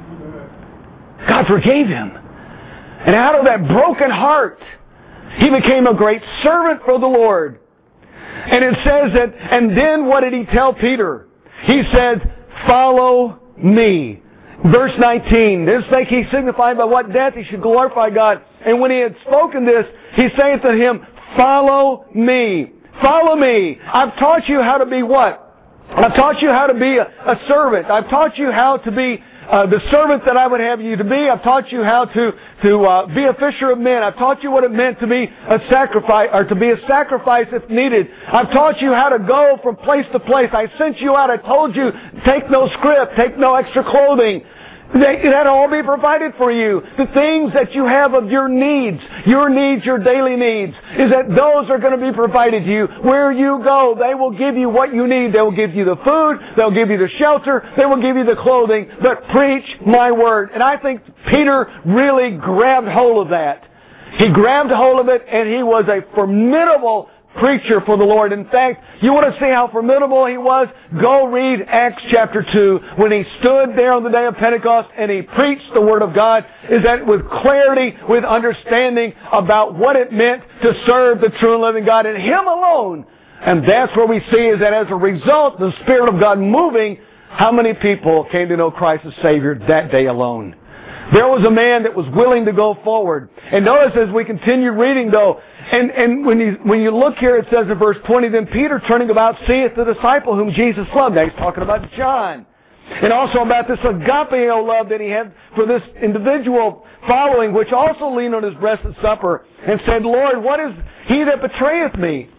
God forgave him. And out of that broken heart, he became a great servant for the Lord. And it says that, and then what did he tell Peter? He said, follow me. Verse nineteen, this spake he signified by what death he should glorify God. And when he had spoken this, he saith to him, follow me. Follow me. I've taught you how to be what? I've taught you how to be a, a servant. I've taught you how to be uh, the servant that I would have you to be. I've taught you how to to uh, be a fisher of men. I've taught you what it meant to be a sacrifice, or to be a sacrifice if needed. I've taught you how to go from place to place. I sent you out. I told you, take no scrip, take no extra clothing. That'll all be provided for you. The things that you have of your needs, your needs, your daily needs, is that those are going to be provided to you. Where you go, they will give you what you need. They will give you the food. They'll give you the shelter. They will give you the clothing. But preach my word. And I think Peter really grabbed hold of that. He grabbed hold of it, and he was a formidable preacher for the Lord. In fact, you want to see how formidable he was? Go read Acts chapter two. When he stood there on the day of Pentecost and he preached the Word of God, is that with clarity, with understanding about what it meant to serve the true and living God and Him alone. And that's where we see is that as a result, the Spirit of God moving, how many people came to know Christ as Savior that day alone? There was a man that was willing to go forward. And notice as we continue reading though, and, and when you when you look here, it says in verse twenty, then Peter turning about seeth the disciple whom Jesus loved. Now he's talking about John. And also about this agapeo love that he had for this individual following, which also leaned on his breast at supper and said, Lord, what is he that betrayeth me?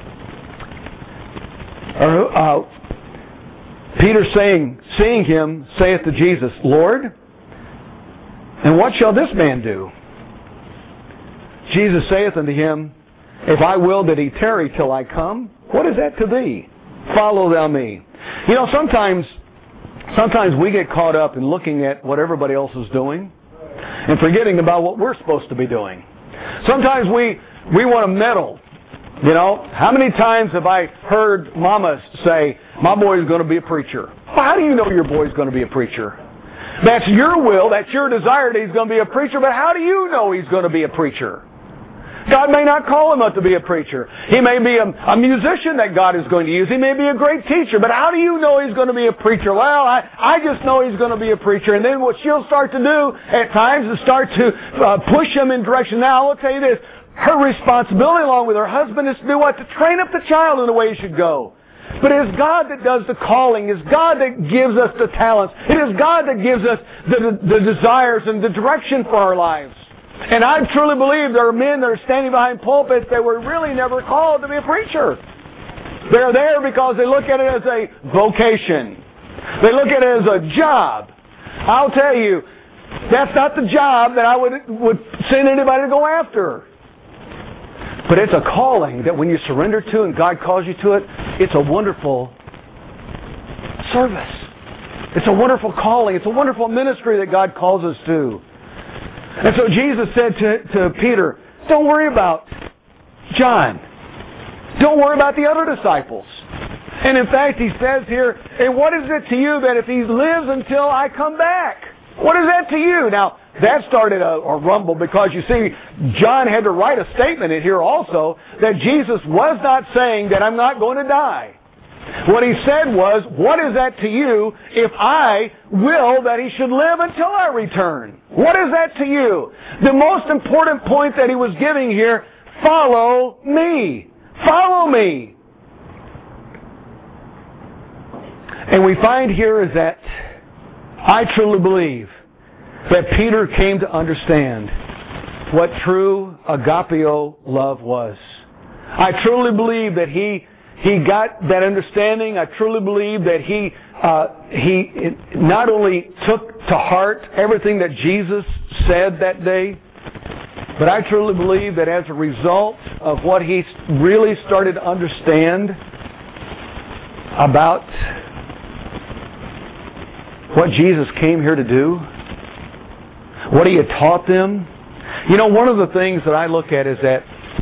Or, uh, Peter saying, seeing him, saith to Jesus, Lord, and what shall this man do? Jesus saith unto him, if I will that he tarry till I come, what is that to thee? Follow thou me. You know, sometimes, sometimes we get caught up in looking at what everybody else is doing and forgetting about what we're supposed to be doing. Sometimes we, we want to meddle. You know, how many times have I heard mamas say, my boy is going to be a preacher? Well, how do you know your boy is going to be a preacher? That's your will, that's your desire that he's going to be a preacher, but how do you know he's going to be a preacher? God may not call him up to be a preacher. He may be a, a musician that God is going to use. He may be a great teacher, but how do you know he's going to be a preacher? Well, I, I just know he's going to be a preacher. And then what she'll start to do at times is start to uh, push him in direction. Now, I will tell you this. Her responsibility along with her husband is to do what? To train up the child in the way he should go. But it is God that does the calling. It is God that gives us the talents. It is God that gives us the, the, the desires and the direction for our lives. And I truly believe there are men that are standing behind pulpits that were really never called to be a preacher. They're there because they look at it as a vocation. They look at it as a job. I'll tell you, that's not the job that I would, would send anybody to go after. But it's a calling that when you surrender to and God calls you to it, it's a wonderful service. It's a wonderful calling. It's a wonderful ministry that God calls us to. And so Jesus said to, to Peter, don't worry about John. Don't worry about the other disciples. And in fact, he says here, and what is it to you that if he lives until I come back? What is that to you? Now, that started a, a rumble because you see, John had to write a statement in here also that Jesus was not saying that I'm not going to die. What he said was, what is that to you if I will that he should live until I return? What is that to you? The most important point that he was giving here, follow me. Follow me. And we find here is that I truly believe that Peter came to understand what true agapeo love was. I truly believe that he he got that understanding. I truly believe that he uh, he not only took to heart everything that Jesus said that day, but I truly believe that as a result of what he really started to understand about what Jesus came here to do, what he had taught them. You know, one of the things that I look at is that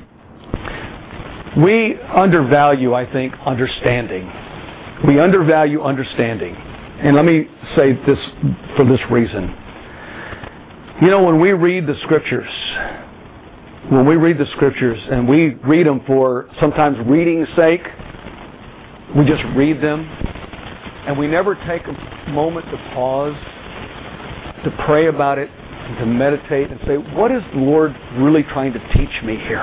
we undervalue, I think, understanding. We undervalue understanding. And let me say this for this reason. You know, when we read the Scriptures, when we read the Scriptures and we read them for sometimes reading's sake, we just read them, and we never take a moment to pause, to pray about it, and to meditate and say, what is the Lord really trying to teach me here?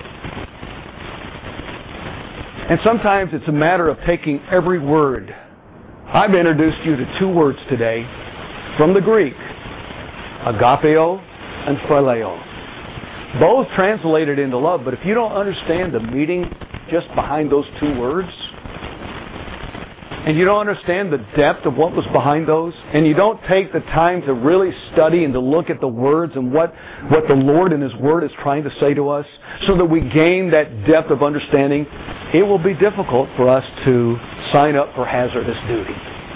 And sometimes it's a matter of taking every word. I've introduced you to two words today from the Greek, agapeo and phileo. Both translated into love, but if you don't understand the meaning just behind those two words, and you don't understand the depth of what was behind those, and you don't take the time to really study and to look at the words and what, what the Lord in His Word is trying to say to us, so that we gain that depth of understanding, it will be difficult for us to sign up for hazardous duty.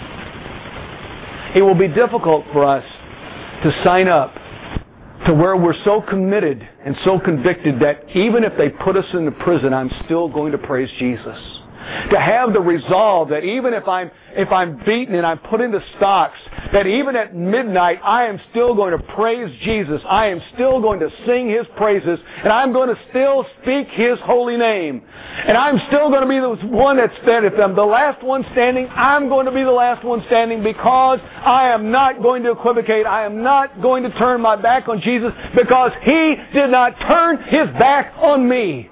It will be difficult for us to sign up to where we're so committed and so convicted that even if they put us into prison, I'm still going to praise Jesus. To have the resolve that even if I'm if I'm beaten and I'm put into stocks, that even at midnight I am still going to praise Jesus. I am still going to sing His praises, and I'm going to still speak His holy name. And I'm still going to be the one that's fed. If I'm the last one standing, I'm going to be the last one standing, because I am not going to equivocate. I am not going to turn my back on Jesus, because He did not turn His back on me.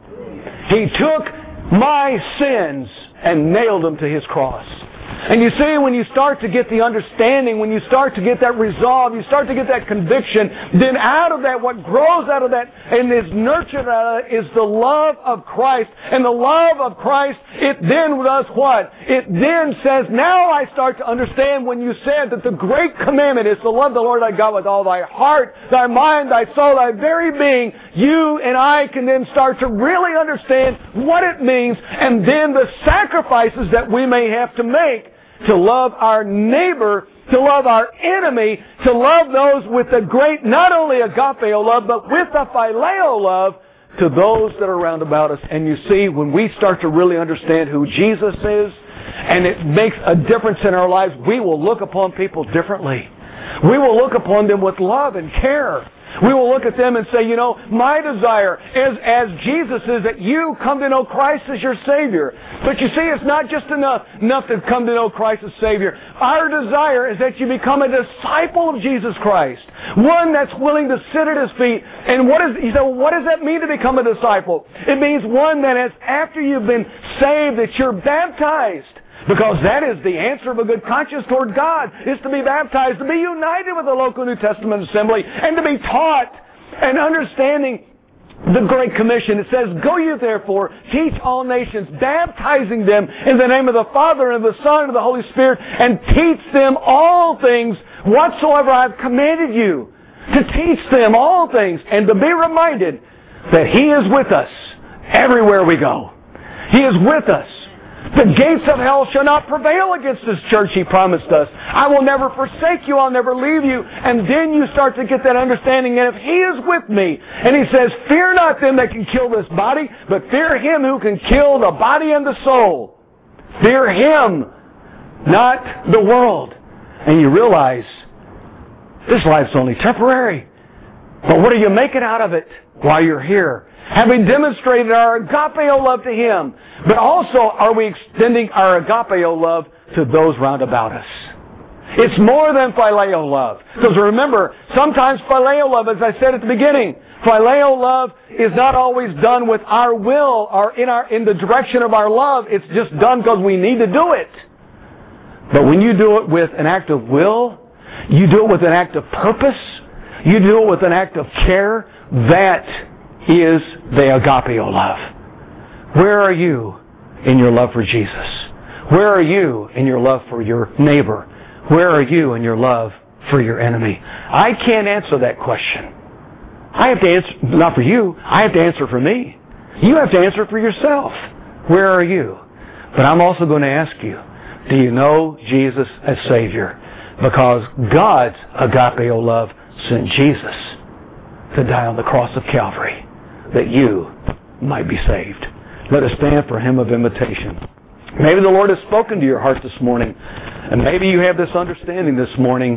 He took my sins and nailed them to His cross. And you see, when you start to get the understanding, when you start to get that resolve, you start to get that conviction, then out of that, what grows out of that and is nurtured out of that is the love of Christ. And the love of Christ, it then does what? It then says, now I start to understand when you said that the great commandment is to love the Lord thy God with all thy heart, thy mind, thy soul, thy very being. You and I can then start to really understand what it means, and then the sacrifices that we may have to make to love our neighbor, to love our enemy, to love those with the great, not only agapeo love, but with a phileo love to those that are round about us. And you see, when we start to really understand who Jesus is, and it makes a difference in our lives, we will look upon people differently. We will look upon them with love and care. We will look at them and say, you know, my desire is, as Jesus is, that you come to know Christ as your Savior. But you see, it's not just enough, enough to come to know Christ as Savior. Our desire is that you become a disciple of Jesus Christ. One that's willing to sit at His feet. And what is, you say, well, what does that mean to become a disciple? It means one that is, after you've been saved, that you're baptized. Because that is the answer of a good conscience toward God, is to be baptized, to be united with the local New Testament assembly, and to be taught and understanding the Great Commission. It says, go you therefore, teach all nations, baptizing them in the name of the Father and of the Son and of the Holy Spirit, and teach them all things whatsoever I have commanded you. To teach them all things, and to be reminded that He is with us everywhere we go. He is with us. The gates of hell shall not prevail against this church, He promised us. I will never forsake you. I'll never leave you. And then you start to get that understanding that if He is with me, and He says, fear not them that can kill this body, but fear Him who can kill the body and the soul. Fear Him, not the world. And you realize, this life's only temporary. But what are you making out of it? while you're here. Having demonstrated our agapeo love to Him, but also are we extending our agapeo love to those round about us. It's more than phileo love. Because remember, sometimes phileo love, as I said at the beginning, phileo love is not always done with our will or in our in the direction of our love. It's just done because we need to do it. But when you do it with an act of will, you do it with an act of purpose, you do it with an act of care, that is the agapeo love. Where are you in your love for Jesus? Where are you in your love for your neighbor? Where are you in your love for your enemy? I can't answer that question. I have to answer, not for you, I have to answer for me. You have to answer for yourself. Where are you? But I'm also going to ask you, do you know Jesus as Savior? Because God's agapeo love sent Jesus to die on the cross of Calvary that you might be saved. Let us stand for a hymn of invitation. Maybe the Lord has spoken to your heart this morning, and maybe you have this understanding this morning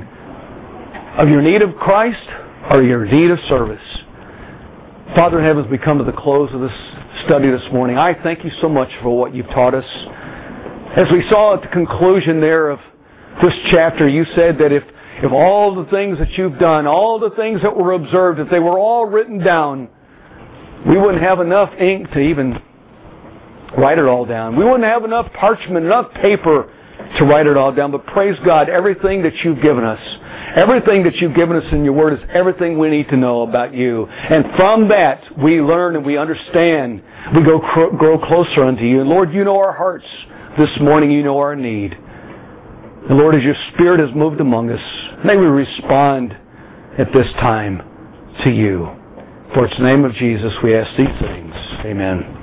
of your need of Christ or your need of service. Father in heaven, as we come to the close of this study this morning, I thank you so much for what you've taught us. As we saw at the conclusion there of this chapter, you said that if, if all the things that you've done, all the things that were observed, if they were all written down, we wouldn't have enough ink to even write it all down. We wouldn't have enough parchment, enough paper to write it all down. But praise God, everything that you've given us, everything that you've given us in your Word is everything we need to know about you. And from that, we learn and we understand. We go cr- grow closer unto you. And Lord, you know our hearts. This morning, you know our need. And Lord, as your Spirit has moved among us, may we respond at this time to you. For it's the name of Jesus we ask these things. Amen.